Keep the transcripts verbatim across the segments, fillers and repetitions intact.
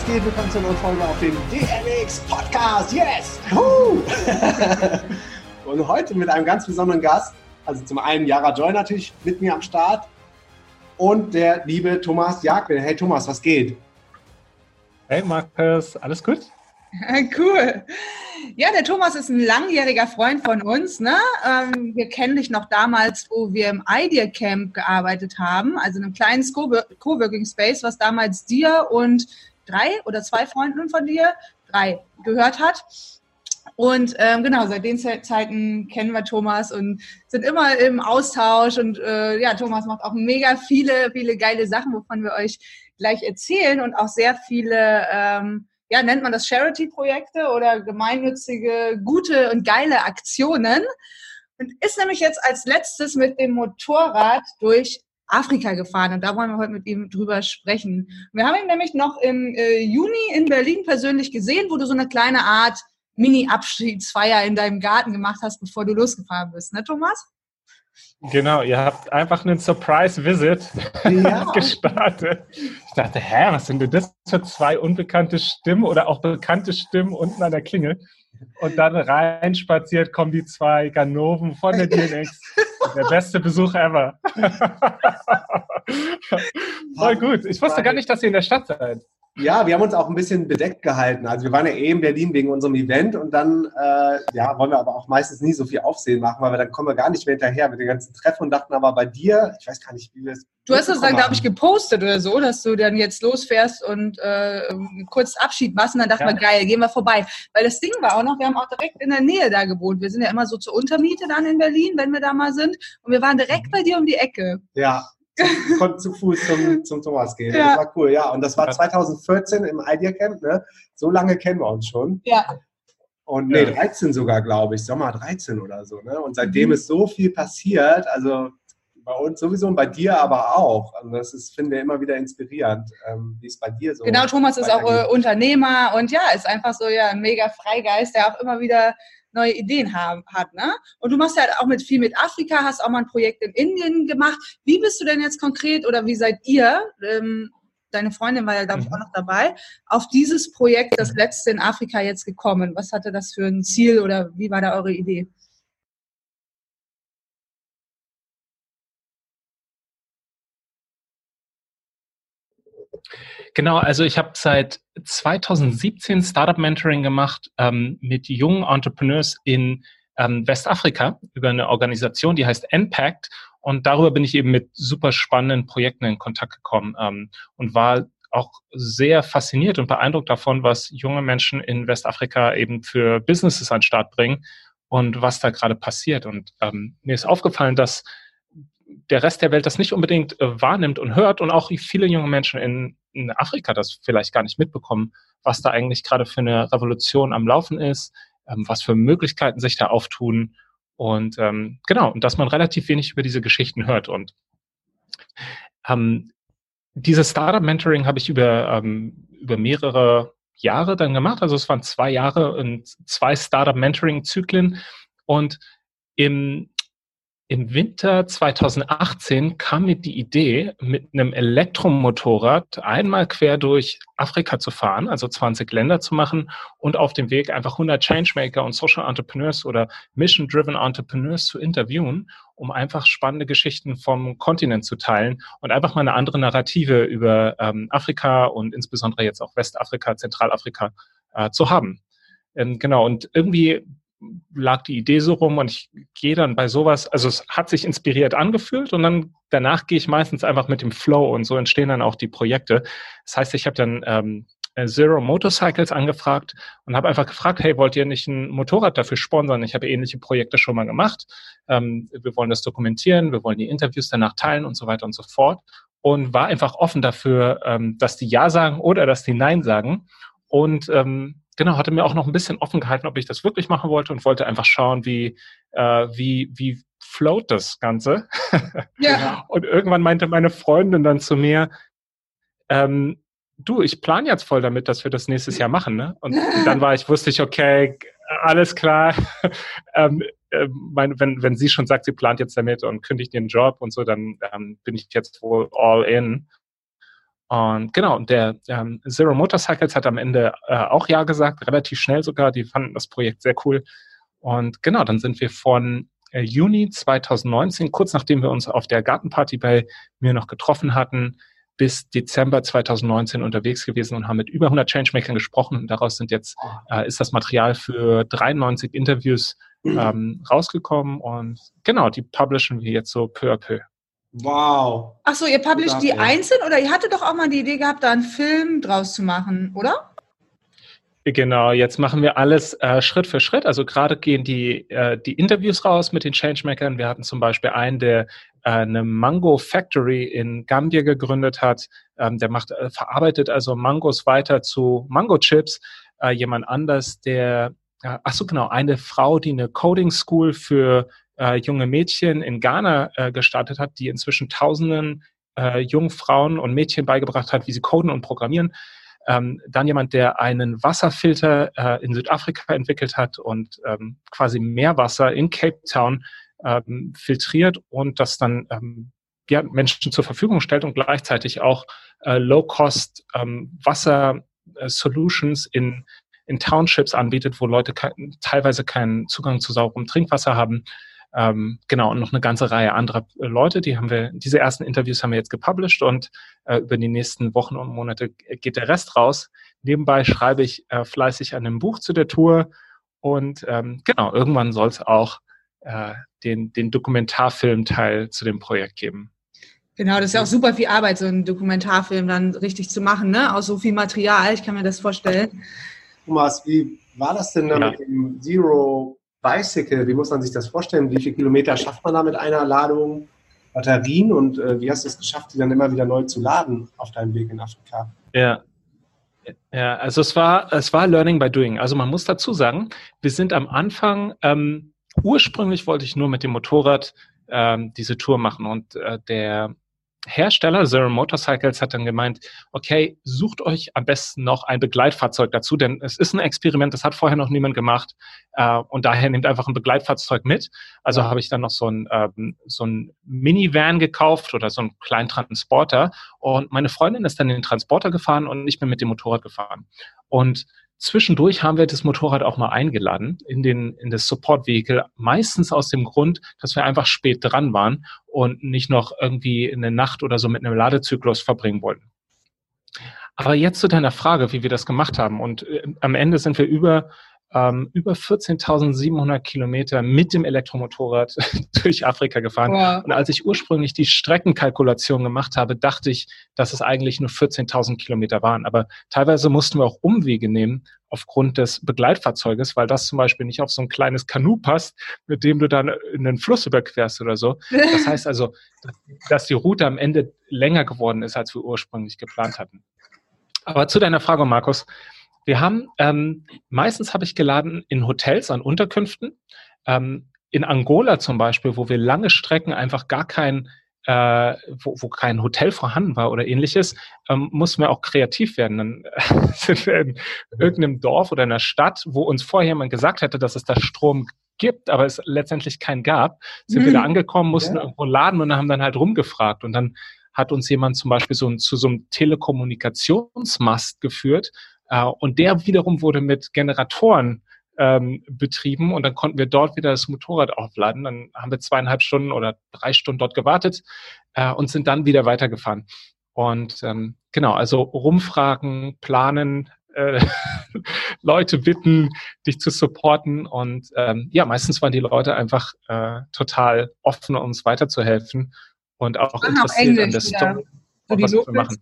geht? Willkommen zu einer neuen Folge auf dem D M X Podcast. Yes! Woo! Und heute mit einem ganz besonderen Gast. Also zum einen Yara Joy natürlich mit mir am Start und der liebe Thomas Jagel. Hey Thomas, was geht? Hey Markus, alles gut? Cool. Ja, der Thomas ist ein langjähriger Freund von uns. Ne? Ähm, wir kennen dich noch damals, wo wir im Idea Camp gearbeitet haben, also in einem kleinen Coworking Space, was damals dir und drei oder zwei Freunden von dir, drei, gehört hat. Und ähm, genau, seit den Zeiten kennen wir Thomas und sind immer im Austausch. Und äh, ja, Thomas macht auch mega viele, viele geile Sachen, wovon wir euch gleich erzählen und auch sehr viele, ähm, ja, nennt man das Charity-Projekte oder gemeinnützige, gute und geile Aktionen. Und ist nämlich jetzt als letztes mit dem Motorrad durch Afrika gefahren. Und da wollen wir heute mit ihm drüber sprechen. Wir haben ihn nämlich noch im äh, Juni in Berlin persönlich gesehen, wo du so eine kleine Art Mini-Abschiedsfeier in deinem Garten gemacht hast, bevor du losgefahren bist, ne, Thomas? Genau, ihr habt einfach einen Surprise-Visit ja. gestartet. Ich dachte, hä, was sind denn das für zwei unbekannte Stimmen oder auch bekannte Stimmen unten an der Klingel? Und dann reinspaziert kommen die zwei Ganoven von der D M X. Der beste Besuch ever. Voll gut. Ich wusste gar nicht, dass ihr in der Stadt seid. Ja, wir haben uns auch ein bisschen bedeckt gehalten. Also wir waren ja eh in Berlin wegen unserem Event und dann äh, ja, wollen wir aber auch meistens nie so viel Aufsehen machen, weil wir, dann kommen wir gar nicht mehr hinterher mit den ganzen Treffen und dachten aber bei dir, ich weiß gar nicht, wie wir es... Du hast das dann, glaube ich, gepostet oder so, dass du dann jetzt losfährst und äh, kurz Abschied machst und dann dachten ja. wir, geil, gehen wir vorbei. Weil das Ding war auch noch, wir haben auch direkt in der Nähe da gewohnt. Wir sind ja immer so zur Untermiete dann in Berlin, wenn wir da mal sind und wir waren direkt bei dir um die Ecke. Ja. Ich konnte zu Fuß zum, zum Thomas gehen. Ja. Das war cool, ja. Und das war zwanzig vierzehn im Idea Camp, ne? So lange kennen wir uns schon. Ja. Und nee, dreizehn sogar, glaube ich. Sommer dreizehn oder so, ne? Und seitdem mhm. ist so viel passiert, also bei uns sowieso und bei dir aber auch. Also das ist, finden wir immer wieder inspirierend, ähm, wie es bei dir so Genau, Thomas ist auch äh, Unternehmer und ja, ist einfach so ja ein mega Freigeist, der auch immer wieder neue Ideen haben, hat, ne? Und du machst ja auch mit viel mit Afrika, hast auch mal ein Projekt in Indien gemacht. Wie bist du denn jetzt konkret oder wie seid ihr, ähm, deine Freundin war ja, glaube ich, auch noch dabei, auf dieses Projekt, das letzte in Afrika jetzt gekommen? Was hatte das für ein Ziel oder wie war da eure Idee? Genau, also ich habe seit zwanzig siebzehn Startup Mentoring gemacht ähm, mit jungen Entrepreneurs in ähm, Westafrika über eine Organisation, die heißt Impact. Und darüber bin ich eben mit super spannenden Projekten in Kontakt gekommen ähm, und war auch sehr fasziniert und beeindruckt davon, was junge Menschen in Westafrika eben für Businesses an den Start bringen und was da gerade passiert. Und ähm, mir ist aufgefallen, dass der Rest der Welt das nicht unbedingt äh, wahrnimmt und hört und auch viele junge Menschen in, in Afrika das vielleicht gar nicht mitbekommen, was da eigentlich gerade für eine Revolution am Laufen ist, ähm, was für Möglichkeiten sich da auftun und ähm, genau, und dass man relativ wenig über diese Geschichten hört. Und ähm, dieses Startup-Mentoring habe ich über, ähm, über mehrere Jahre dann gemacht, also es waren zwei Jahre und zwei Startup-Mentoring-Zyklen und im Im Winter zwanzig achtzehn kam mir die Idee, mit einem Elektromotorrad einmal quer durch Afrika zu fahren, also zwanzig Länder zu machen und auf dem Weg einfach hundert Changemaker und Social Entrepreneurs oder Mission-Driven Entrepreneurs zu interviewen, um einfach spannende Geschichten vom Kontinent zu teilen und einfach mal eine andere Narrative über ähm, Afrika und insbesondere jetzt auch Westafrika, Zentralafrika äh, zu haben. Ähm, genau, und irgendwie lag die Idee so rum und ich gehe dann bei sowas, also es hat sich inspiriert angefühlt und dann danach gehe ich meistens einfach mit dem Flow und so entstehen dann auch die Projekte. Das heißt, ich habe dann ähm, Zero Motorcycles angefragt und habe einfach gefragt, hey, wollt ihr nicht ein Motorrad dafür sponsern? Ich habe ähnliche Projekte schon mal gemacht. Ähm, wir wollen das dokumentieren, wir wollen die Interviews danach teilen und so weiter und so fort und war einfach offen dafür, ähm, dass die Ja sagen oder dass die Nein sagen und ähm, genau, hatte mir auch noch ein bisschen offen gehalten, ob ich das wirklich machen wollte und wollte einfach schauen, wie, äh, wie, wie float das Ganze. Ja. Und irgendwann meinte meine Freundin dann zu mir, ähm, du, ich plane jetzt voll damit, dass wir das nächstes Jahr machen, ne? Und dann war ich, wusste ich, okay, alles klar. ähm, äh, mein, wenn, wenn sie schon sagt, sie plant jetzt damit und kündigt ihren Job und so, dann ähm, bin ich jetzt wohl all in. Und genau, der ähm, Zero Motorcycles hat am Ende äh, auch Ja gesagt, relativ schnell sogar. Die fanden das Projekt sehr cool. Und genau, dann sind wir von äh, Juni zweitausendneunzehn, kurz nachdem wir uns auf der Gartenparty bei mir noch getroffen hatten, bis Dezember zweitausendneunzehn unterwegs gewesen und haben mit über hundert Changemakern gesprochen. Und daraus sind jetzt, äh, ist das Material für dreiundneunzig Interviews ähm, rausgekommen. Und genau, die publishen wir jetzt so peu à peu. Wow. Ach so, ihr publisht die Ja. einzeln oder ihr hattet doch auch mal die Idee gehabt, da einen Film draus zu machen, oder? Genau, jetzt machen wir alles äh, Schritt für Schritt. Also gerade gehen die, äh, die Interviews raus mit den Changemakern. Wir hatten zum Beispiel einen, der äh, eine Mango Factory in Gambia gegründet hat. Ähm, der macht, äh, verarbeitet also Mangos weiter zu Mango-Chips. Äh, jemand anders, der, äh, ach so genau, eine Frau, die eine Coding School für äh, junge Mädchen in Ghana äh, gestartet hat, die inzwischen tausenden äh, jungen Frauen und Mädchen beigebracht hat, wie sie coden und programmieren. Ähm, dann jemand, der einen Wasserfilter äh, in Südafrika entwickelt hat und ähm, quasi Meerwasser in Cape Town ähm, filtriert und das dann ähm, ja, Menschen zur Verfügung stellt und gleichzeitig auch äh, Low-Cost ähm, Wasser-Solutions in, in Townships anbietet, wo Leute ke- teilweise keinen Zugang zu sauberem Trinkwasser haben. Ähm, genau, und noch eine ganze Reihe anderer äh, Leute, die haben wir, diese ersten Interviews haben wir jetzt gepublished und äh, über die nächsten Wochen und Monate geht der Rest raus. Nebenbei schreibe ich äh, fleißig an einem Buch zu der Tour und ähm, genau, irgendwann soll es auch äh, den, den Dokumentarfilmteil zu dem Projekt geben. Genau, das ist ja auch super viel Arbeit, so einen Dokumentarfilm dann richtig zu machen, ne? Aus so viel Material, ich kann mir das vorstellen. Thomas, wie war das denn dann Ja. mit dem Zero Bicycle? Wie muss man sich das vorstellen? Wie viele Kilometer schafft man da mit einer Ladung Batterien und äh, wie hast du es geschafft, die dann immer wieder neu zu laden auf deinem Weg in Afrika? Ja. Ja, also es war, es war Learning by Doing. Also man muss dazu sagen, wir sind am Anfang, ähm, ursprünglich wollte ich nur mit dem Motorrad ähm, diese Tour machen und äh, der Hersteller Zero Motorcycles hat dann gemeint, okay, sucht euch am besten noch ein Begleitfahrzeug dazu, denn es ist ein Experiment, das hat vorher noch niemand gemacht äh, und daher nehmt einfach ein Begleitfahrzeug mit. Also habe ich dann noch so ein, ähm, so ein Minivan gekauft oder so einen kleinen Transporter und meine Freundin ist dann in den Transporter gefahren und ich bin mit dem Motorrad gefahren. Und zwischendurch haben wir das Motorrad auch mal eingeladen in den in das Support-Vehicle, meistens aus dem Grund, dass wir einfach spät dran waren und nicht noch irgendwie eine Nacht oder so mit einem Ladezyklus verbringen wollten. Aber jetzt zu deiner Frage, wie wir das gemacht haben. Und äh, am Ende sind wir über ähm, über vierzehntausendsiebenhundert Kilometer mit dem Elektromotorrad durch Afrika gefahren. Wow. Und als ich ursprünglich die Streckenkalkulation gemacht habe, dachte ich, dass es eigentlich nur vierzehntausend Kilometer waren. Aber teilweise mussten wir auch Umwege nehmen aufgrund des Begleitfahrzeuges, weil das zum Beispiel nicht auf so ein kleines Kanu passt, mit dem du dann in den Fluss überquerst oder so. Das heißt also, dass die Route am Ende länger geworden ist, als wir ursprünglich geplant hatten. Aber zu deiner Frage, Markus. Wir haben, ähm, meistens habe ich geladen in Hotels, an Unterkünften. Ähm, in Angola zum Beispiel, wo wir lange Strecken einfach gar kein, äh, wo, wo kein Hotel vorhanden war oder ähnliches, ähm, mussten wir auch kreativ werden. Dann äh, sind wir in irgendeinem Dorf oder einer Stadt, wo uns vorher jemand gesagt hätte, dass es da Strom gibt, aber es letztendlich keinen gab, sind Mhm. wir da angekommen, mussten Ja. irgendwo laden und haben dann halt rumgefragt. Und dann hat uns jemand zum Beispiel so ein, zu so einem Telekommunikationsmast geführt, äh, und der wiederum wurde mit Generatoren ähm, betrieben und dann konnten wir dort wieder das Motorrad aufladen. Dann haben wir zweieinhalb Stunden oder drei Stunden dort gewartet äh, und sind dann wieder weitergefahren. Und ähm, genau, also rumfragen, planen, äh, Leute bitten, dich zu supporten und ähm, ja, meistens waren die Leute einfach äh, total offen, uns weiterzuhelfen und auch Sprachen auch interessiert an der Englisch wieder. Story, So die was wir Locals. machen.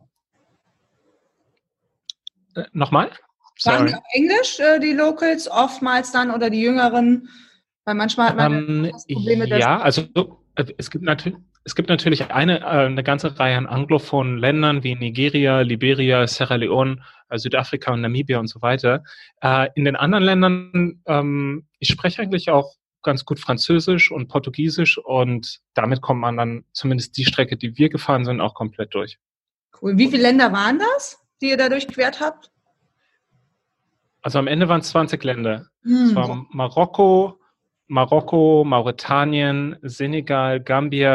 Äh, nochmal? Sprachen Sorry. die auch Englisch, äh, die Locals, oftmals dann oder die Jüngeren? Weil manchmal hat man Ähm, das Probleme, dass ja, also äh, es gibt natürlich es gibt natürlich eine, äh, eine ganze Reihe an anglophonen Ländern wie Nigeria, Liberia, Sierra Leone, äh, Südafrika und Namibia und so weiter. Äh, in den anderen Ländern, ähm, ich spreche eigentlich auch ganz gut Französisch und Portugiesisch und damit kommt man dann zumindest die Strecke, die wir gefahren sind, auch komplett durch. cool. Wie viele Länder waren das, die ihr da durchquert habt? Also am Ende waren es zwanzig Länder. Hm. Es war Marokko, Marokko, Mauretanien, Senegal, Gambia,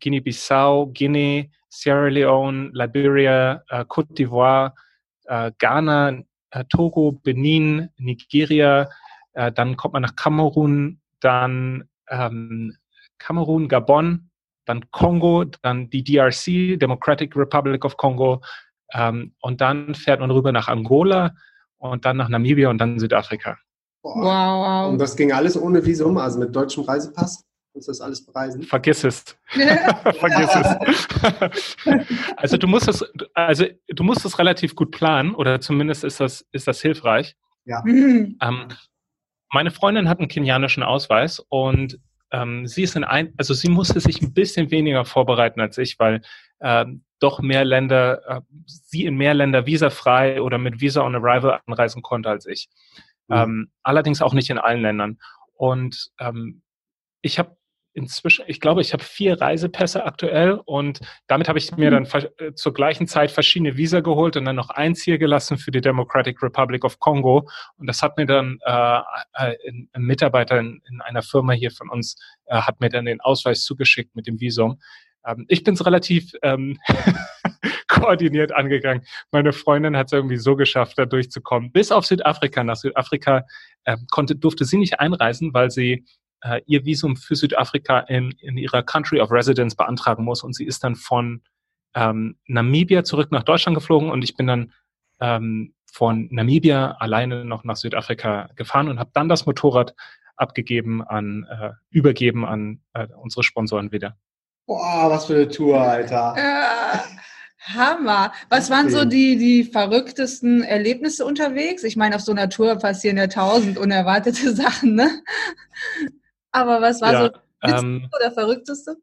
Guinea-Bissau, Guinea, Sierra Leone, Liberia, äh, Côte d'Ivoire, äh, Ghana, äh, Togo, Benin, Nigeria, äh, dann kommt man nach Kamerun, dann ähm, Kamerun, Gabon, dann Kongo, dann die D R C, Democratic Republic of Congo, ähm, und dann fährt man rüber nach Angola und dann nach Namibia und dann Südafrika. Boah. Wow, wow. Und das ging alles ohne Visum, also mit deutschem Reisepass? Musst du das alles bereisen? Vergiss es. Vergiss es. Also du musst es, also du musst es relativ gut planen, oder zumindest ist das, ist das hilfreich. Ja. Mhm. Ähm, meine Freundin hat einen kenianischen Ausweis und ähm, sie ist in ein, also sie musste sich ein bisschen weniger vorbereiten als ich, weil ähm, doch mehr Länder, äh, sie in mehr Länder visafrei oder mit Visa on Arrival anreisen konnte als ich. Mhm. Ähm, allerdings auch nicht in allen Ländern. Und ähm, ich habe inzwischen, ich glaube, ich habe vier Reisepässe aktuell und damit habe ich mir dann äh, zur gleichen Zeit verschiedene Visa geholt und dann noch eins hier gelassen für die Democratic Republic of Congo. Und das hat mir dann äh, ein, ein Mitarbeiter in, in einer Firma hier von uns, äh, hat mir dann den Ausweis zugeschickt mit dem Visum. Ähm, ich bin es relativ ähm, koordiniert angegangen. Meine Freundin hat es irgendwie so geschafft, da durchzukommen. Bis auf Südafrika. Nach Südafrika äh, konnte, durfte sie nicht einreisen, weil sie Uh, ihr Visum für Südafrika in, in ihrer Country of Residence beantragen muss. Und sie ist dann von ähm, Namibia zurück nach Deutschland geflogen und ich bin dann ähm, von Namibia alleine noch nach Südafrika gefahren und habe dann das Motorrad abgegeben an, äh, übergeben an äh, unsere Sponsoren wieder. Boah, was für eine Tour, Alter. Äh, Hammer. Was waren so die, die verrücktesten Erlebnisse unterwegs? Ich meine, auf so einer Tour passieren ja tausend unerwartete Sachen, ne? Aber was war ja, so das ähm, oder verrückteste?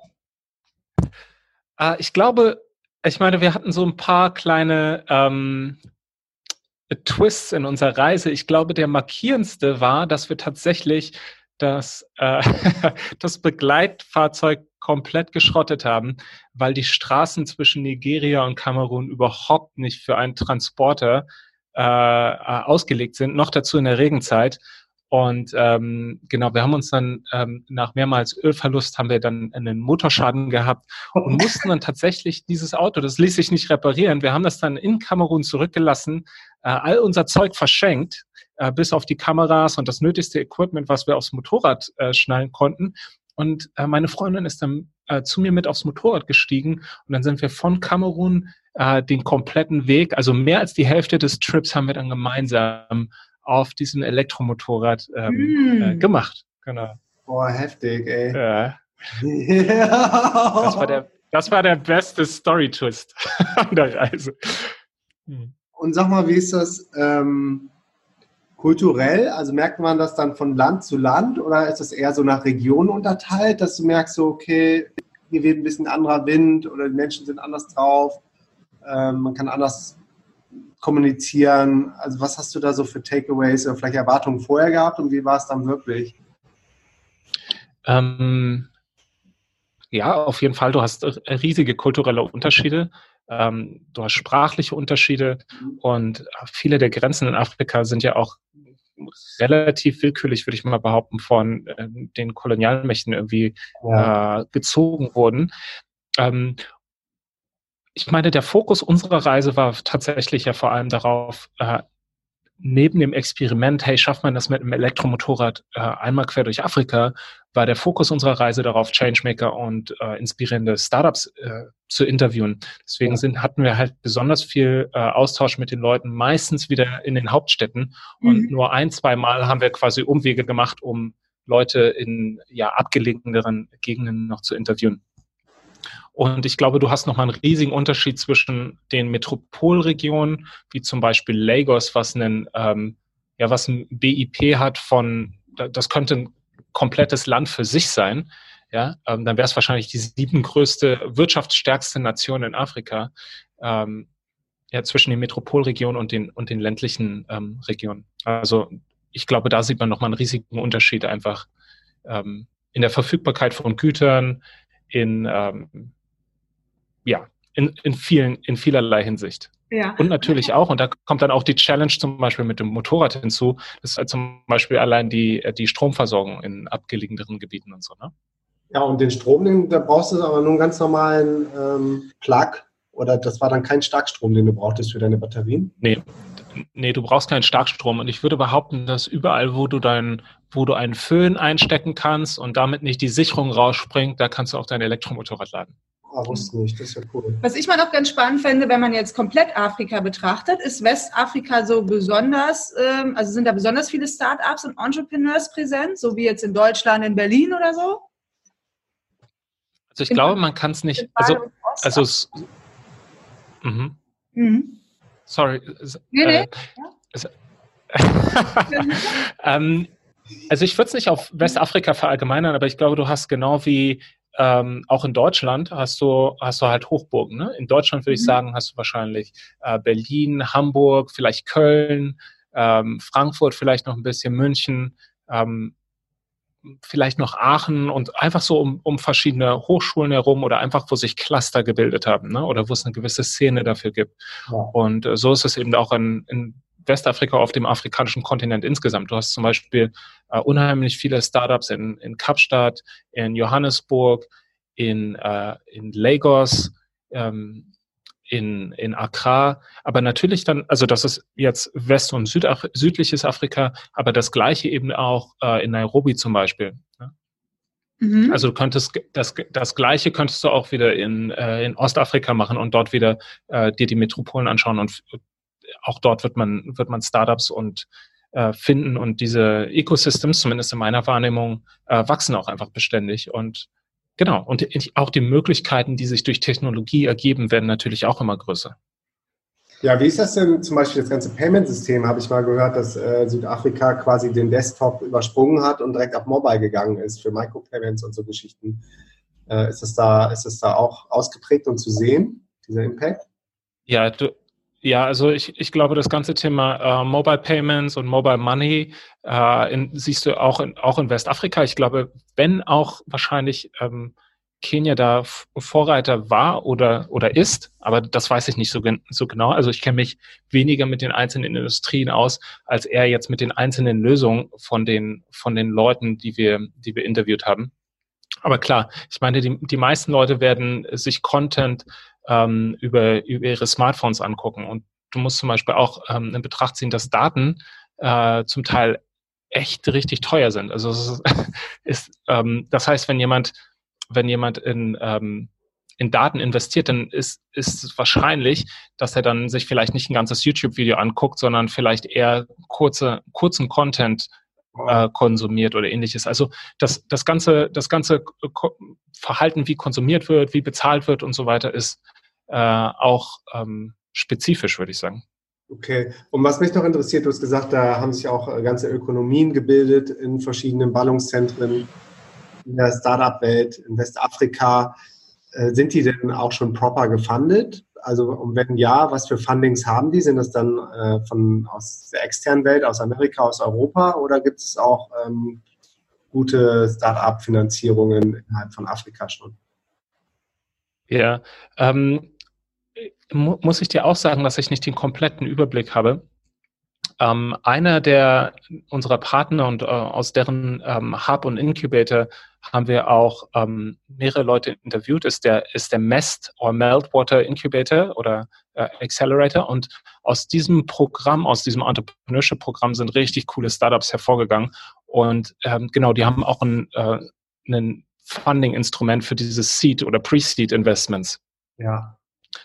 Äh, ich glaube, ich meine, wir hatten so ein paar kleine ähm, Twists in unserer Reise. Ich glaube, der markierendste war, dass wir tatsächlich das, äh, das Begleitfahrzeug komplett geschrottet haben, weil die Straßen zwischen Nigeria und Kamerun überhaupt nicht für einen Transporter äh, ausgelegt sind, noch dazu in der Regenzeit. Und ähm, genau, wir haben uns dann ähm, nach mehrmals Ölverlust haben wir dann einen Motorschaden gehabt und mussten dann tatsächlich dieses Auto, das ließ sich nicht reparieren. Wir haben das dann in Kamerun zurückgelassen, äh, all unser Zeug verschenkt, äh, bis auf die Kameras und das nötigste Equipment, was wir aufs Motorrad äh, schnallen konnten. Und äh, meine Freundin ist dann äh, zu mir mit aufs Motorrad gestiegen und dann sind wir von Kamerun äh, den kompletten Weg, also mehr als die Hälfte des Trips haben wir dann gemeinsam auf diesem Elektromotorrad ähm, mm. äh, gemacht. Genau. Boah, heftig, ey. Ja. Das war der, das war der beste Story-Twist an der Reise. Hm. Und sag mal, wie ist das ähm, kulturell? Also merkt man das dann von Land zu Land oder ist das eher so nach Regionen unterteilt, dass du merkst, so, okay, hier weht ein bisschen anderer Wind oder die Menschen sind anders drauf, ähm, man kann anders kommunizieren. Also was hast du da so für Takeaways oder vielleicht Erwartungen vorher gehabt und wie war es dann wirklich? Ähm, ja, auf jeden Fall. Du hast riesige kulturelle Unterschiede. Ähm, du hast sprachliche Unterschiede mhm. und viele der Grenzen in Afrika sind ja auch relativ willkürlich, würde ich mal behaupten, von äh, den Kolonialmächten irgendwie ja. äh, gezogen wurden. Ähm, Ich meine, der Fokus unserer Reise war tatsächlich ja vor allem darauf, äh, neben dem Experiment, hey, schafft man das mit einem Elektromotorrad äh, einmal quer durch Afrika, war der Fokus unserer Reise darauf, Changemaker und äh, inspirierende Startups äh, zu interviewen. Deswegen ja. sind, hatten wir halt besonders viel äh, Austausch mit den Leuten, meistens wieder in den Hauptstädten. Mhm. Und nur ein, zwei Mal haben wir quasi Umwege gemacht, um Leute in ja abgelegeneren Gegenden noch zu interviewen. Und ich glaube, du hast nochmal einen riesigen Unterschied zwischen den Metropolregionen, wie zum Beispiel Lagos, was einen, ähm, ja, was ein B I P hat von, das könnte ein komplettes Land für sich sein. Ja, ähm, dann wäre es wahrscheinlich die siebengrößte, wirtschaftsstärkste Nation in Afrika, ähm, ja, zwischen den Metropolregionen und den, und den ländlichen ähm, Regionen. Also ich glaube, da sieht man nochmal einen riesigen Unterschied einfach ähm, in der Verfügbarkeit von Gütern, in, ähm, ja, in, in vielen, in vielerlei Hinsicht. Ja. Und natürlich auch, und da kommt dann auch die Challenge zum Beispiel mit dem Motorrad hinzu, das ist halt zum Beispiel allein die, die Stromversorgung in abgelegeneren Gebieten und so, ne? Ja, und den Strom, den, da brauchst du aber nur einen ganz normalen ähm, Plug, oder das war dann kein Starkstrom, den du brauchtest für deine Batterien? Nee, nee, du brauchst keinen Starkstrom. Und ich würde behaupten, dass überall, wo du dein, wo du einen Föhn einstecken kannst und damit nicht die Sicherung rausspringt, da kannst du auch dein Elektromotorrad laden. Ah, wusste nicht, das ist ja cool. Was ich mal noch ganz spannend fände, wenn man jetzt komplett Afrika betrachtet, ist Westafrika so besonders, ähm, also sind da besonders viele Startups und Entrepreneurs präsent, so wie jetzt in Deutschland, in Berlin oder so? Also ich glaube, man kann es nicht, also, also es, mhm. Mhm. Sorry. Nee, nee. Äh, es, ähm, also ich würde es nicht auf Westafrika verallgemeinern, aber ich glaube, du hast genau wie ähm, auch in Deutschland hast du, hast du halt Hochburgen. Ne? In Deutschland würde ich sagen, hast du wahrscheinlich äh, Berlin, Hamburg, vielleicht Köln, ähm, Frankfurt, vielleicht noch ein bisschen München, ähm, vielleicht noch Aachen und einfach so um, um verschiedene Hochschulen herum oder einfach, wo sich Cluster gebildet haben, ne? Oder wo es eine gewisse Szene dafür gibt. Ja. Und äh, so ist es eben auch in, in Westafrika, auf dem afrikanischen Kontinent insgesamt. Du hast zum Beispiel äh, unheimlich viele Startups in, in Kapstadt, in Johannesburg, in, äh, in Lagos, ähm, in, in Accra, aber natürlich dann, also das ist jetzt West- und Südaf- südliches Afrika, aber das Gleiche eben auch äh, in Nairobi zum Beispiel. Ne? Mhm. Also du könntest, das, das Gleiche könntest du auch wieder in, äh, in Ostafrika machen und dort wieder äh, dir die Metropolen anschauen und auch dort wird man, wird man Startups und äh, finden und diese Ecosystems, zumindest in meiner Wahrnehmung, äh, wachsen auch einfach beständig und genau, und auch die Möglichkeiten, die sich durch Technologie ergeben, werden natürlich auch immer größer. Ja, wie ist das denn zum Beispiel das ganze Payment-System? Habe ich mal gehört, dass äh, Südafrika quasi den Desktop übersprungen hat und direkt auf Mobile gegangen ist für Micropayments und so Geschichten. Äh, ist das da, ist das da auch ausgeprägt und zu sehen, dieser Impact? Ja, du, ja, also ich, ich glaube, das ganze Thema äh, Mobile Payments und Mobile Money äh, in, siehst du auch in, auch in Westafrika. Ich glaube, wenn auch wahrscheinlich ähm, Kenia da Vorreiter war oder, oder ist, aber das weiß ich nicht so, so genau. Also ich kenne mich weniger mit den einzelnen Industrien aus, als eher jetzt mit den einzelnen Lösungen von den, von den Leuten, die wir, die wir interviewt haben. Aber klar, ich meine, die, die meisten Leute werden sich Content ähm, über, über ihre Smartphones angucken. Und du musst zum Beispiel auch ähm, in Betracht ziehen, dass Daten äh, zum Teil echt richtig teuer sind. Also es ist, ist ähm, das heißt, wenn jemand, wenn jemand in, ähm, in Daten investiert, dann ist, ist es wahrscheinlich, dass er dann sich vielleicht nicht ein ganzes YouTube-Video anguckt, sondern vielleicht eher kurze, kurzen Content Äh, konsumiert oder ähnliches. Also das, das ganze, das ganze Verhalten, wie konsumiert wird, wie bezahlt wird und so weiter, ist äh, auch ähm, spezifisch, würde ich sagen. Okay. Und was mich noch interessiert, du hast gesagt, da haben sich auch ganze Ökonomien gebildet in verschiedenen Ballungszentren in der Startup-Welt in Westafrika. Äh, sind die denn auch schon proper gefundet? Also und wenn ja, was für Fundings haben die? Sind das dann äh, von aus der externen Welt, aus Amerika, aus Europa oder gibt es auch ähm, gute Start-up-Finanzierungen innerhalb von Afrika schon? Ja, ähm, mu- muss ich dir auch sagen, dass ich nicht den kompletten Überblick habe. Ähm, einer der unserer Partner und äh, aus deren ähm, Hub und Incubator haben wir auch ähm, mehrere Leute interviewt, ist der, ist der MEST oder Meltwater Incubator oder äh, Accelerator. Und aus diesem Programm, aus diesem Entrepreneurship-Programm sind richtig coole Startups hervorgegangen. Und ähm, genau, die haben auch ein, äh, ein Funding-Instrument für dieses Seed- oder Pre-Seed-Investments. Ja.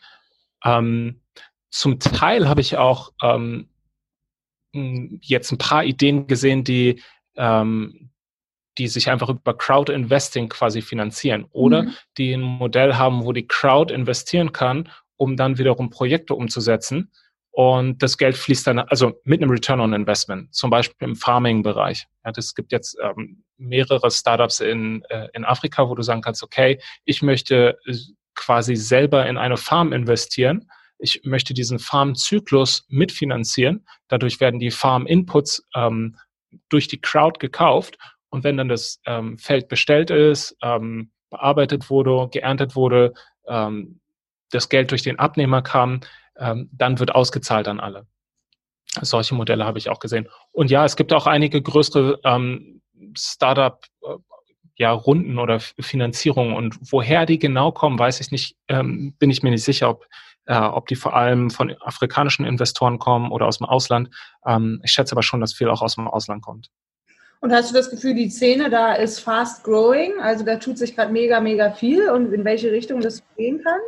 Ähm, zum Teil habe ich auch ähm, jetzt ein paar Ideen gesehen, die, ähm, die sich einfach über Crowd-Investing quasi finanzieren oder mhm. die ein Modell haben, wo die Crowd investieren kann, um dann wiederum Projekte umzusetzen und das Geld fließt dann, also mit einem Return on Investment, zum Beispiel im Farming-Bereich. Ja, es gibt jetzt ähm, mehrere Startups in, äh, in Afrika, wo du sagen kannst, okay, ich möchte quasi selber in eine Farm investieren. Ich möchte diesen Farm-Zyklus mitfinanzieren. Dadurch werden die Farm-Inputs ähm, durch die Crowd gekauft. Und wenn dann das ähm, Feld bestellt ist, ähm, bearbeitet wurde, geerntet wurde, ähm, das Geld durch den Abnehmer kam, ähm, dann wird ausgezahlt an alle. Solche Modelle habe ich auch gesehen. Und ja, es gibt auch einige größere ähm, Startup, äh, ja, Runden oder Finanzierungen. Und woher die genau kommen, weiß ich nicht, ähm, bin ich mir nicht sicher, ob, äh, ob die vor allem von afrikanischen Investoren kommen oder aus dem Ausland. Ähm, ich schätze aber schon, dass viel auch aus dem Ausland kommt. Und hast du das Gefühl, die Szene da ist fast growing? Also da tut sich gerade mega, mega viel und in welche Richtung das gehen kann?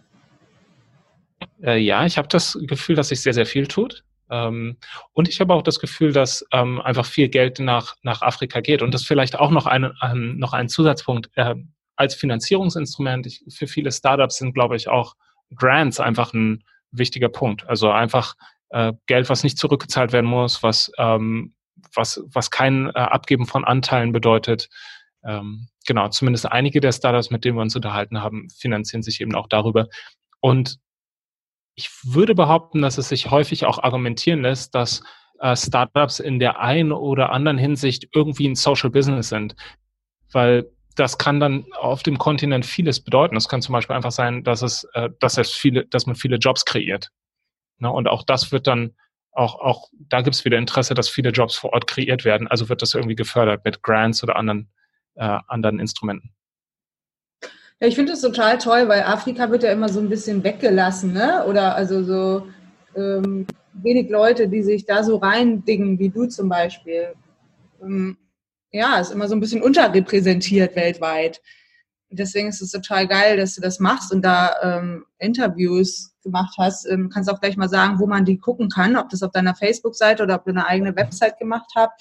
Äh, ja, ich habe das Gefühl, dass sich sehr, sehr viel tut. Ähm, und ich habe auch das Gefühl, dass ähm, einfach viel Geld nach, nach Afrika geht. Und das vielleicht auch noch, eine, ähm, noch ein Zusatzpunkt. Äh, als Finanzierungsinstrument ich, für viele Startups sind, glaube ich, auch Grants einfach ein wichtiger Punkt. Also einfach äh, Geld, was nicht zurückgezahlt werden muss, was, ähm, was, was kein äh, Abgeben von Anteilen bedeutet. Ähm, genau, zumindest einige der Startups, mit denen wir uns unterhalten haben, finanzieren sich eben auch darüber. Und ich würde behaupten, dass es sich häufig auch argumentieren lässt, dass äh, Startups in der einen oder anderen Hinsicht irgendwie ein Social Business sind. Weil das kann dann auf dem Kontinent vieles bedeuten. Es kann zum Beispiel einfach sein, dass es, äh, dass es viele, dass man viele Jobs kreiert. Ne? Und auch das wird dann auch, auch da gibt es wieder Interesse, dass viele Jobs vor Ort kreiert werden. Also wird das irgendwie gefördert mit Grants oder anderen, äh, anderen Instrumenten. Ja, ich finde das total toll, weil Afrika wird ja immer so ein bisschen weggelassen, ne? Oder also so ähm, wenig Leute, die sich da so reindingen, wie du zum Beispiel. Ähm, ja, ist immer so ein bisschen unterrepräsentiert weltweit. Deswegen ist es total geil, dass du das machst und da ähm, Interviews gemacht hast. Ähm, kannst auch gleich mal sagen, wo man die gucken kann, ob das auf deiner Facebook-Seite oder ob du eine eigene Website gemacht habt.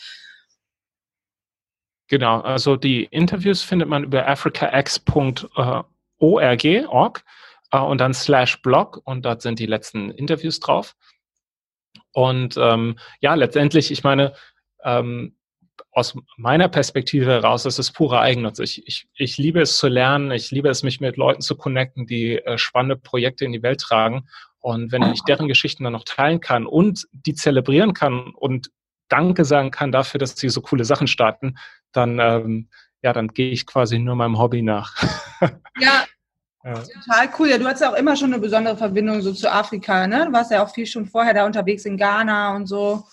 Genau, also die Interviews findet man über africax punkt org äh, und dann slash blog und dort sind die letzten Interviews drauf. Und ähm, ja, letztendlich, ich meine, ähm, aus meiner Perspektive heraus ist es pure Eigennutz. Ich, ich, ich liebe es zu lernen, ich liebe es, mich mit Leuten zu connecten, die äh, spannende Projekte in die Welt tragen. Und wenn ich deren Geschichten dann noch teilen kann und die zelebrieren kann und Danke sagen kann dafür, dass sie so coole Sachen starten, dann, ähm, ja, dann gehe ich quasi nur meinem Hobby nach. Ja, ja, total cool. Ja, du hattest ja auch immer schon eine besondere Verbindung so zu Afrika, ne? Du warst ja auch viel schon vorher da unterwegs in Ghana und so.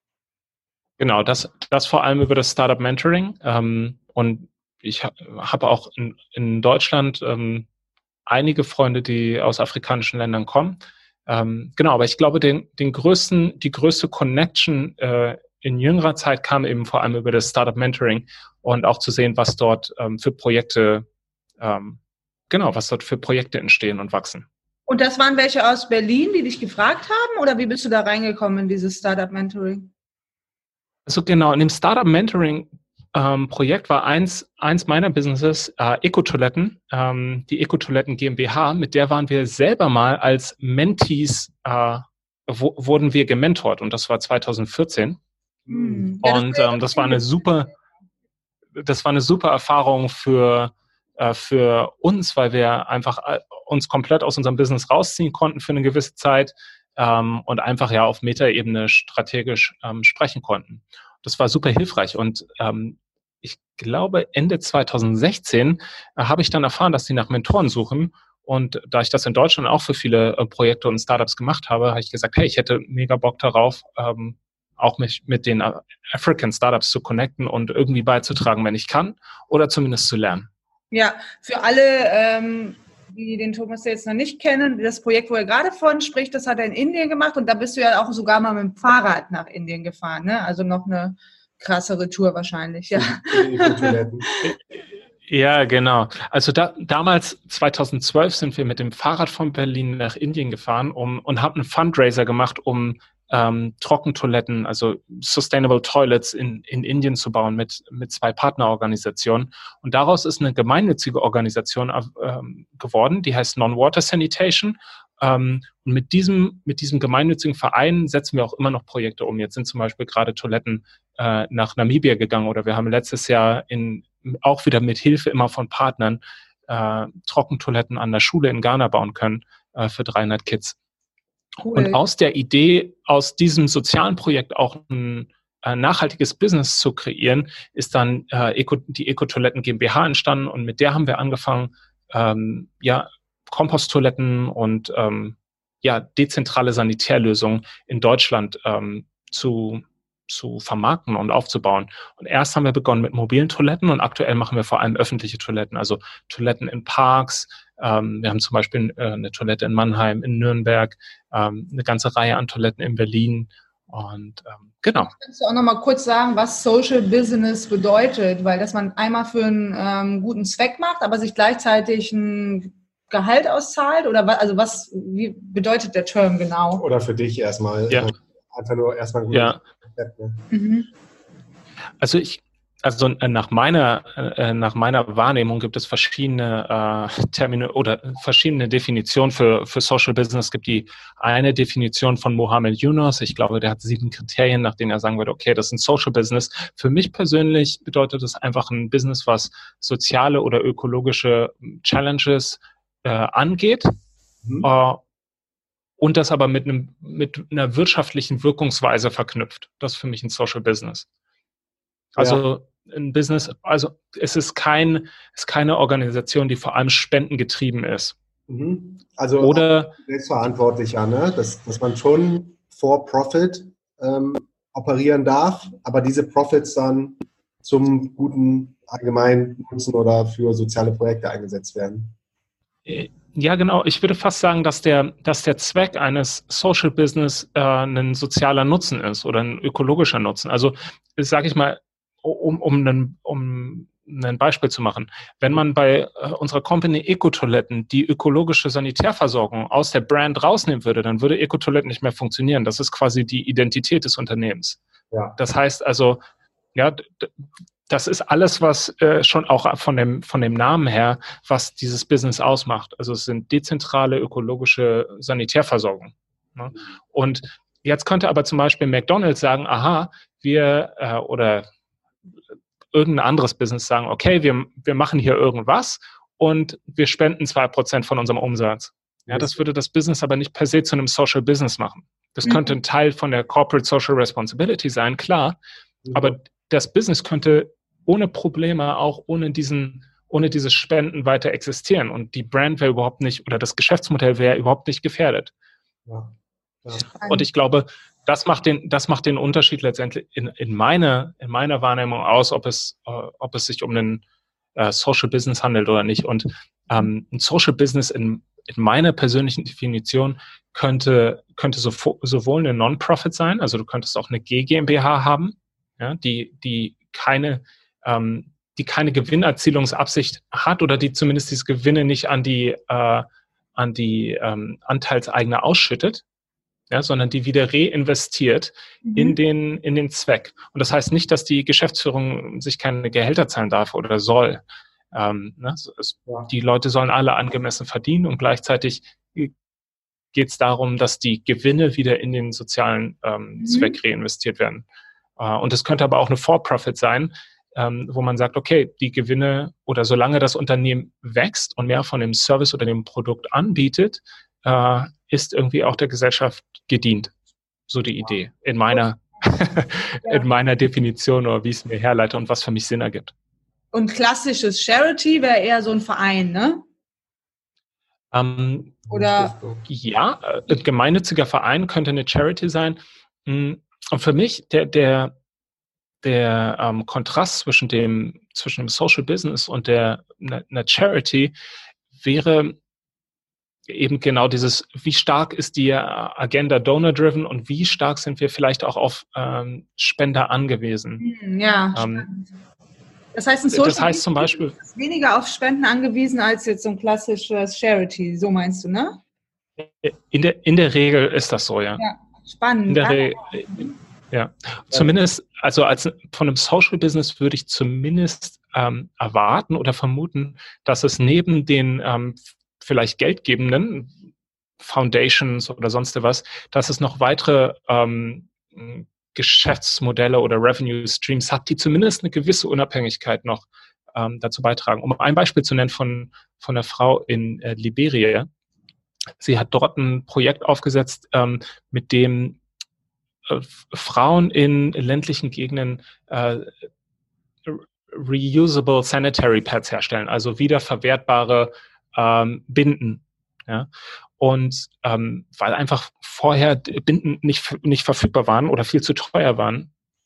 Genau, das, das vor allem über das Startup Mentoring. Ähm, und ich ha, habe auch in, in Deutschland ähm, einige Freunde, die aus afrikanischen Ländern kommen. Ähm, genau, aber ich glaube, den, den größten, die größte Connection äh, in jüngerer Zeit kam eben vor allem über das Startup Mentoring und auch zu sehen, was dort ähm, für Projekte, ähm, genau, was dort für Projekte entstehen und wachsen. Und das waren welche aus Berlin, die dich gefragt haben, oder wie bist du da reingekommen in dieses Startup Mentoring? Also genau, in dem Startup Mentoring ähm, Projekt war eins, eins meiner Businesses äh, Eco-Toiletten, ähm, die Eco-Toiletten GmbH, mit der waren wir selber mal als Mentees, äh, wo, wurden wir gementort und das war zwanzig vierzehn. Hm. Ja, und das, ähm, das war eine super, das war eine super Erfahrung für, äh, für uns, weil wir einfach äh, uns komplett aus unserem Business rausziehen konnten für eine gewisse Zeit ähm, und einfach ja auf Metaebene strategisch ähm, sprechen konnten. Das war super hilfreich und ähm, ich glaube Ende zwanzig sechzehn äh, habe ich dann erfahren, dass die nach Mentoren suchen. Und da ich das in Deutschland auch für viele äh, Projekte und Startups gemacht habe, habe ich gesagt, hey, ich hätte mega Bock darauf, ähm, auch mich mit den African Startups zu connecten und irgendwie beizutragen, wenn ich kann, oder zumindest zu lernen. Ja, für alle, ähm, die den Thomas jetzt noch nicht kennen, das Projekt, wo er gerade von spricht, das hat er in Indien gemacht und da bist du ja auch sogar mal mit dem Fahrrad nach Indien gefahren, ne? Also noch eine krassere Tour wahrscheinlich, ja. Ja, genau. Also da, damals, zwanzig zwölf, sind wir mit dem Fahrrad von Berlin nach Indien gefahren um, und haben einen Fundraiser gemacht, um ähm, Trockentoiletten, also Sustainable Toilets in, in Indien zu bauen mit, mit zwei Partnerorganisationen. Und daraus ist eine gemeinnützige Organisation ähm, geworden, die heißt Non-Water Sanitation. Ähm, und mit diesem, mit diesem gemeinnützigen Verein setzen wir auch immer noch Projekte um. Jetzt sind zum Beispiel gerade Toiletten äh, nach Namibia gegangen oder wir haben letztes Jahr in auch wieder mit Hilfe immer von Partnern äh, Trockentoiletten an der Schule in Ghana bauen können äh, für dreihundert Kids. Cool. Und aus der Idee, aus diesem sozialen Projekt auch ein äh, nachhaltiges Business zu kreieren, ist dann äh, Eco, die Eco-Toiletten GmbH entstanden und mit der haben wir angefangen, ähm, ja, Komposttoiletten und ähm, ja, dezentrale Sanitärlösungen in Deutschland ähm, zu zu vermarkten und aufzubauen. Und erst haben wir begonnen mit mobilen Toiletten und aktuell machen wir vor allem öffentliche Toiletten, also Toiletten in Parks. Ähm, wir haben zum Beispiel äh, eine Toilette in Mannheim, in Nürnberg, ähm, eine ganze Reihe an Toiletten in Berlin. Und ähm, genau. Kannst du auch noch mal kurz sagen, was Social Business bedeutet? Weil das man einmal für einen ähm, guten Zweck macht, aber sich gleichzeitig ein Gehalt auszahlt? Oder was, also was, wie bedeutet der Term genau? Oder für dich erstmal ja. äh, einfach nur erstmal ein ja. Konzept, ne? Mhm. Also ich, also nach meiner, äh, nach meiner Wahrnehmung gibt es verschiedene äh, Termine oder verschiedene Definitionen für, für Social Business. Es gibt die eine Definition von Mohammed Yunus. Ich glaube, der hat sieben Kriterien, nach denen er sagen würde, okay, das ist ein Social Business. Für mich persönlich bedeutet es einfach ein Business, was soziale oder ökologische Challenges äh, angeht. Mhm. Äh, und das aber mit einem, mit einer wirtschaftlichen Wirkungsweise verknüpft. Das ist für mich ein Social Business. Also ja. ein Business, also es ist kein, es ist keine Organisation, die vor allem spendengetrieben ist. Mhm. Also oder selbstverantwortlicher, ne? Dass, dass man schon for Profit ähm, operieren darf, aber diese Profits dann zum guten allgemeinen Nutzen oder für soziale Projekte eingesetzt werden. Ja, genau. Ich würde fast sagen, dass der, dass der Zweck eines Social Business äh, ein sozialer Nutzen ist oder ein ökologischer Nutzen. Also, sage ich mal, um, um, einen, um ein Beispiel zu machen. Wenn man bei äh, unserer Company Eco-Toiletten die ökologische Sanitärversorgung aus der Brand rausnehmen würde, dann würde Eco-Toiletten nicht mehr funktionieren. Das ist quasi die Identität des Unternehmens. Ja. Das heißt also, ja, d- das ist alles, was äh, schon auch von dem, von dem Namen her, was dieses Business ausmacht. Also es sind dezentrale ökologische Sanitärversorgung. Ne? Und jetzt könnte aber zum Beispiel McDonald's sagen, aha, wir äh, oder irgendein anderes Business sagen, okay, wir, wir machen hier irgendwas und wir spenden zwei Prozent von unserem Umsatz. Ja, das würde das Business aber nicht per se zu einem Social Business machen. Das könnte ein Teil von der Corporate Social Responsibility sein, klar, aber das Business könnte ohne Probleme auch ohne diesen, ohne dieses Spenden weiter existieren und die Brand wäre überhaupt nicht, oder das Geschäftsmodell wäre überhaupt nicht gefährdet. Ja. Ja. Und ich glaube, das macht den, das macht den Unterschied letztendlich in, in meiner, in meiner Wahrnehmung aus, ob es, äh, ob es sich um einen äh, Social Business handelt oder nicht. Und ähm, ein Social Business in, in meiner persönlichen Definition könnte, könnte so, sowohl eine Non-Profit sein, also du könntest auch eine G GmbH haben, ja, die, die keine, ähm, die keine Gewinnerzielungsabsicht hat oder die zumindest diese Gewinne nicht an die, äh, an die ähm, Anteilseigner ausschüttet, ja, sondern die wieder reinvestiert mhm. in den, in den Zweck. Und das heißt nicht, dass die Geschäftsführung sich keine Gehälter zahlen darf oder soll. Ähm, ne? es, ja. Die Leute sollen alle angemessen verdienen und gleichzeitig geht es darum, dass die Gewinne wieder in den sozialen ähm, mhm. Zweck reinvestiert werden. Uh, und es könnte aber auch eine For-Profit sein, ähm, wo man sagt, okay, die Gewinne oder solange das Unternehmen wächst und mehr von dem Service oder dem Produkt anbietet, äh, ist irgendwie auch der Gesellschaft gedient. So die Idee in meiner, in meiner Definition oder wie ich es mir herleite und was für mich Sinn ergibt. Und klassisches Charity wäre eher so ein Verein, ne? Ähm, oder? Ja, ein gemeinnütziger Verein könnte eine Charity sein. Und für mich, der, der, der ähm, Kontrast zwischen dem, zwischen dem Social Business und der, einer Charity wäre eben genau dieses, wie stark ist die Agenda donor-driven und wie stark sind wir vielleicht auch auf ähm, Spender angewiesen. Ja, ähm, das heißt, ein Social das heißt zum Beispiel, ist weniger auf Spenden angewiesen als jetzt so ein klassisches Charity, so meinst du, ne? In der, in der Regel ist das so, ja. Ja. Spannend. In der Re- ja, zumindest, also als von einem Social Business würde ich zumindest ähm, erwarten oder vermuten, dass es neben den ähm, vielleicht geldgebenden Foundations oder sonst was, dass es noch weitere ähm, Geschäftsmodelle oder Revenue Streams hat, die zumindest eine gewisse Unabhängigkeit noch ähm, dazu beitragen. Um ein Beispiel zu nennen von, von einer Frau in äh, Liberia. Sie hat dort ein Projekt aufgesetzt, ähm, mit dem äh, Frauen in ländlichen Gegenden äh, reusable sanitary pads herstellen, also wiederverwertbare ähm, Binden. Ja? Und ähm, weil einfach vorher Binden nicht, nicht verfügbar waren oder viel zu teuer waren,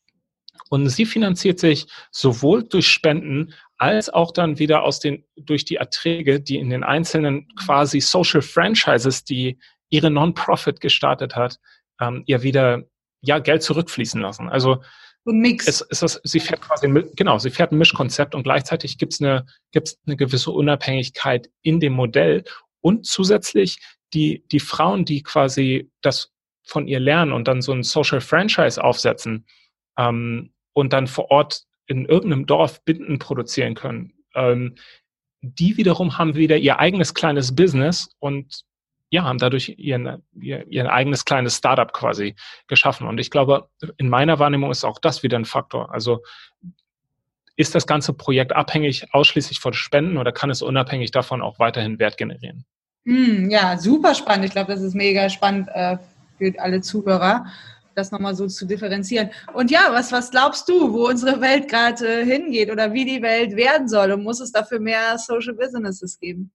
Und sie finanziert sich sowohl durch Spenden als auch dann wieder aus den, durch die Erträge, die in den einzelnen quasi Social Franchises, die ihre Non-Profit gestartet hat, ähm, ihr wieder ja, Geld zurückfließen lassen. Also so ein Mix. Es, es ist, sie fährt quasi, genau, sie fährt ein Mischkonzept und gleichzeitig gibt es eine, gibt's eine gewisse Unabhängigkeit in dem Modell und zusätzlich die, die Frauen, die quasi das von ihr lernen und dann so ein Social Franchise aufsetzen ähm, und dann vor Ort in irgendeinem Dorf Binden produzieren können. Ähm, die wiederum haben wieder ihr eigenes kleines Business und ja, haben dadurch ihren, ihr, ihr eigenes kleines Startup quasi geschaffen. Und ich glaube, in meiner Wahrnehmung ist auch das wieder ein Faktor. Also ist das ganze Projekt abhängig ausschließlich von Spenden oder kann es unabhängig davon auch weiterhin Wert generieren? Mm, ja, super spannend. Ich glaube, das ist mega spannend äh, für alle Zuhörer, das nochmal so zu differenzieren. Und ja, was, was glaubst du, wo unsere Welt gerade äh, hingeht oder wie die Welt werden soll? Und muss es dafür mehr Social Businesses geben?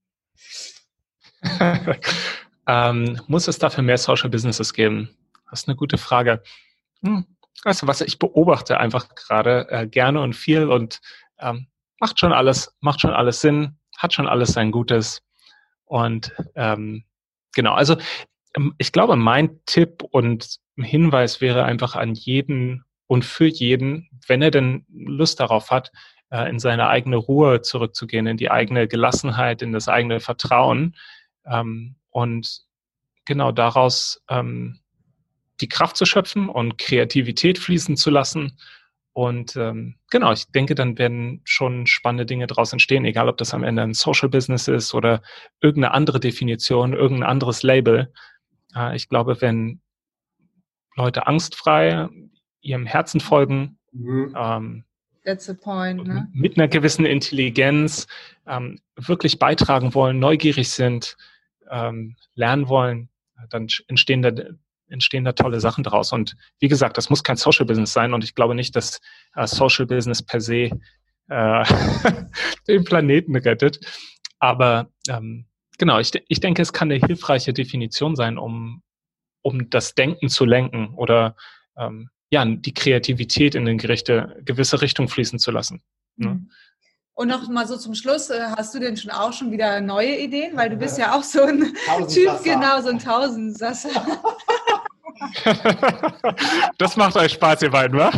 ähm, muss es dafür mehr Social Businesses geben? Das ist eine gute Frage. Hm. Weißt du, was ich beobachte einfach gerade äh, gerne und viel und ähm, macht schon alles, macht schon alles Sinn, hat schon alles sein Gutes. Und ähm, genau, also ich glaube, mein Tipp und Hinweis wäre einfach an jeden und für jeden, wenn er denn Lust darauf hat, äh, in seine eigene Ruhe zurückzugehen, in die eigene Gelassenheit, in das eigene Vertrauen ähm, und genau daraus ähm, die Kraft zu schöpfen und Kreativität fließen zu lassen. Und ähm, genau, ich denke, dann werden schon spannende Dinge daraus entstehen, egal ob das am Ende ein Social Business ist oder irgendeine andere Definition, irgendein anderes Label. Äh, ich glaube, wenn Leute angstfrei ihrem Herzen folgen, Mhm. ähm, That's the point, ne? mit einer gewissen Intelligenz ähm, wirklich beitragen wollen, neugierig sind, ähm, lernen wollen, dann entstehen da, entstehen da tolle Sachen draus. Und wie gesagt, das muss kein Social Business sein und ich glaube nicht, dass äh, Social Business per se äh, den Planeten rettet. Aber ähm, genau, ich, ich denke, es kann eine hilfreiche Definition sein, um, um das Denken zu lenken oder ähm, ja, die Kreativität in eine Gerichte, gewisse Richtung fließen zu lassen. Ne? Und noch mal so zum Schluss, hast du denn schon auch schon wieder neue Ideen? Weil du bist ja auch so ein Typ, genau, so ein Tausendsasser. Das macht euch Spaß, ihr beiden, wa?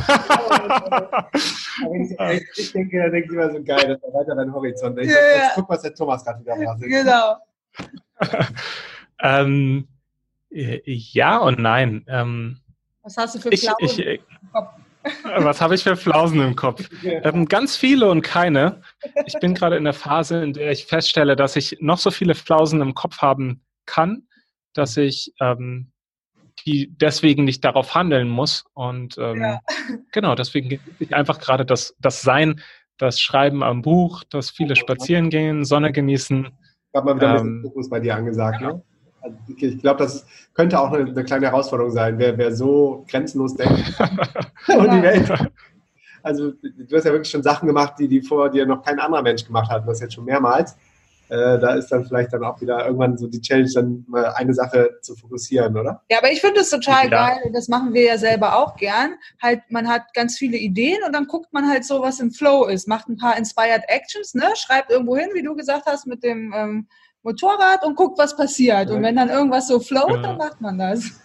ich, ich denke, da denke ich immer so geil, das erweitert deinen Horizont. Ich Ja, sag, ja. jetzt guck, was der Thomas gerade wieder macht. Genau. ähm, ja und nein. Ähm, Was hast du für ich, Flausen ich, im Kopf? Was habe ich für Flausen im Kopf? Ähm, ganz viele und keine. Ich bin gerade in der Phase, in der ich feststelle, dass ich noch so viele Flausen im Kopf haben kann, dass ich ähm, die deswegen nicht darauf handeln muss. Und ähm, Ja. genau, deswegen genieße ich einfach gerade das, das Sein, das Schreiben am Buch, das viele spazieren gehen, Sonne genießen. Ich habe mal wieder ein bisschen Ähm, Fokus bei dir angesagt, ne? Also ich ich glaube, das könnte auch eine, eine kleine Herausforderung sein, wer, wer so grenzenlos denkt und die Welt. Also du hast ja wirklich schon Sachen gemacht, die, die vor dir noch kein anderer Mensch gemacht hat. Das jetzt schon mehrmals. Äh, da ist dann vielleicht dann auch wieder irgendwann so die Challenge, dann mal eine Sache zu fokussieren, oder? Ja, aber ich finde es total Ja. geil. Das machen wir ja selber auch gern. Halt, man hat ganz viele Ideen und dann guckt man halt so, was im Flow ist. Macht ein paar Inspired Actions, ne? Schreibt irgendwo hin, wie du gesagt hast, mit dem ähm, Motorrad und guckt, was passiert. Und wenn dann irgendwas so float, Genau. dann macht man das.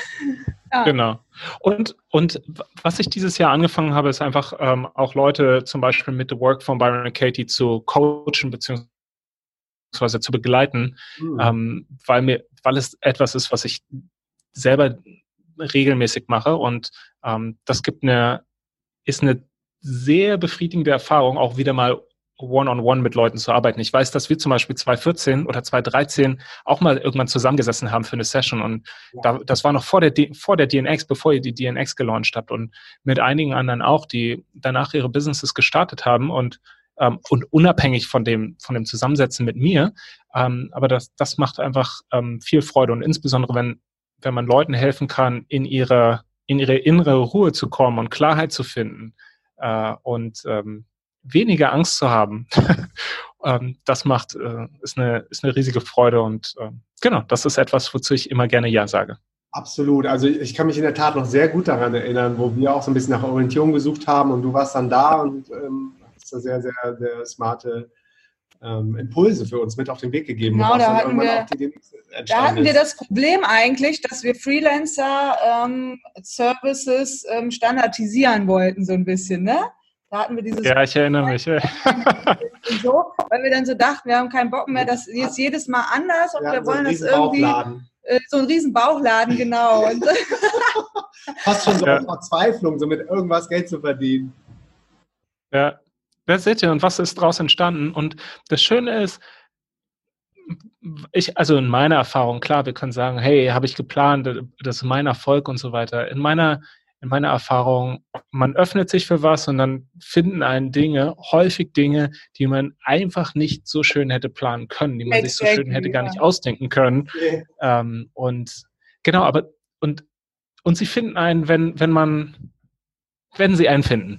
Ja. Genau. Und, und was ich dieses Jahr angefangen habe, ist einfach ähm, auch Leute zum Beispiel mit The Work von Byron und Katie zu coachen beziehungsweise zu begleiten, Mhm. ähm, weil mir, weil es etwas ist, was ich selber regelmäßig mache und ähm, das gibt eine, ist eine sehr befriedigende Erfahrung, auch wieder mal One-on-One mit Leuten zu arbeiten. Ich weiß, dass wir zum Beispiel zwanzig vierzehn oder zwanzig dreizehn auch mal irgendwann zusammengesessen haben für eine Session und Ja. da, das war noch vor der, D- vor der D N X, bevor ihr die D N X gelauncht habt und mit einigen anderen auch, die danach ihre Businesses gestartet haben und ähm, und unabhängig von dem von dem Zusammensetzen mit mir, ähm, aber das das macht einfach ähm, viel Freude und insbesondere wenn wenn man Leuten helfen kann, in ihre in ihre innere Ruhe zu kommen und Klarheit zu finden äh, und ähm, weniger Angst zu haben, ähm, das macht, äh, ist eine, ist eine riesige Freude und äh, genau, das ist etwas, wozu ich immer gerne Ja sage. Absolut. Also ich kann mich in der Tat noch sehr gut daran erinnern, wo wir auch so ein bisschen nach Orientierung gesucht haben und du warst dann da und ähm, hast da sehr, sehr, sehr smarte ähm, Impulse für uns mit auf den Weg gegeben. Genau, da hatten, wir, da hatten wir das Problem eigentlich, dass wir Freelancer ähm, Services ähm, standardisieren wollten, so ein bisschen, ne? Da hatten wir dieses ja, ich erinnere mich. Ja. So, weil wir dann so dachten, wir haben keinen Bock mehr, das ist jedes Mal anders und ja, wir wollen so das irgendwie äh, so ein riesen Bauchladen, genau. Und fast schon so ja. Verzweiflung, so mit irgendwas Geld zu verdienen. Ja, wer seht ihr und was ist daraus entstanden? Und das Schöne ist, ich, also in meiner Erfahrung, klar, wir können sagen, hey, habe ich geplant, das ist mein Erfolg und so weiter. In meiner In meiner Erfahrung, man öffnet sich für was und dann finden einen Dinge, häufig Dinge, die man einfach nicht so schön hätte planen können, die man exactly, sich so schön hätte ja. gar nicht ausdenken können. Yeah. Ähm, und genau, aber und, und sie finden einen, wenn, wenn man, wenn sie einen finden.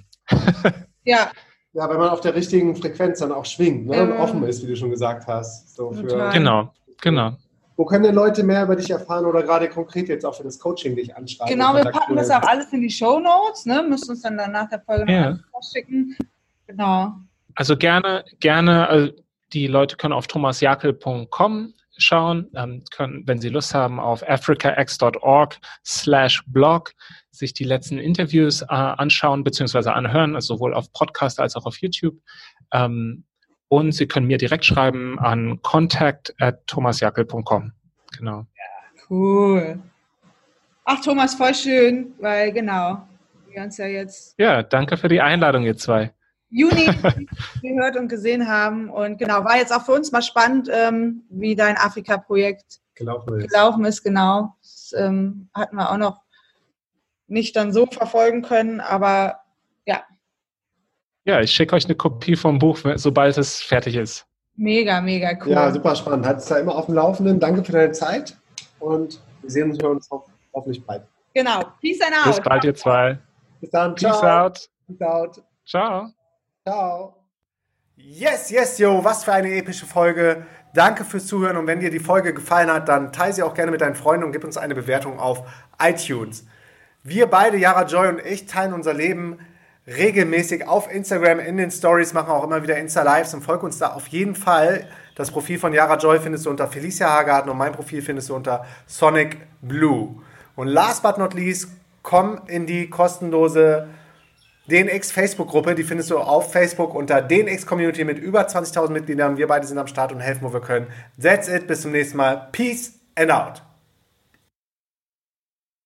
Ja. Ja, wenn man auf der richtigen Frequenz dann auch schwingt, ne? ähm, und offen ist, wie du schon gesagt hast. So für, genau, genau. Wo können denn Leute mehr über dich erfahren oder gerade konkret jetzt auch für das Coaching dich anschreiben? Genau, wir packen das auch alles in die Shownotes, ne? Müssen uns dann, dann nach der Folge ja. noch alles schicken. Genau. Also gerne, gerne, also die Leute können auf thomas jakel punkt com schauen, ähm, können, wenn sie Lust haben, auf africax punkt org slash blog sich die letzten Interviews äh, anschauen bzw. anhören, also sowohl auf Podcast als auch auf YouTube. Ähm, Und Sie können mir direkt schreiben an contact at thomas jakel punkt com. Genau. Ja, cool. Ach, Thomas, voll schön, weil genau, wir uns ja jetzt... Ja, danke für die Einladung, ihr zwei. Juni gehört und gesehen haben. Und genau, war jetzt auch für uns mal spannend, ähm, wie dein Afrika-Projekt gelaufen ist. Gelaufen ist, genau. Das ähm, hatten wir auch noch nicht dann so verfolgen können, aber ja. Ja, ich schicke euch eine Kopie vom Buch, sobald es fertig ist. Mega, mega cool. Ja, super spannend. Hat es da immer auf dem Laufenden. Danke für deine Zeit und wir sehen uns, uns ho- hoffentlich bald. Genau. Peace and out. Bis bald, ihr zwei. Bis dann. Peace Ciao. out. Peace out. Ciao. Ciao. Yes, yes, yo, was für eine epische Folge. Danke fürs Zuhören und wenn dir die Folge gefallen hat, dann teile sie auch gerne mit deinen Freunden und gib uns eine Bewertung auf iTunes. Wir beide, Yara Joy und ich, teilen unser Leben regelmäßig auf Instagram in den Stories, machen auch immer wieder Insta-Lives und folg uns da auf jeden Fall. Das Profil von Yara Joy findest du unter Felicia Hagarten und mein Profil findest du unter Sonic Blue. Und last but not least, komm in die kostenlose D N X Facebook-Gruppe, die findest du auf Facebook unter D N X Community mit über zwanzigtausend Mitgliedern. Wir beide sind am Start und helfen, wo wir können. That's it, bis zum nächsten Mal. Peace and out.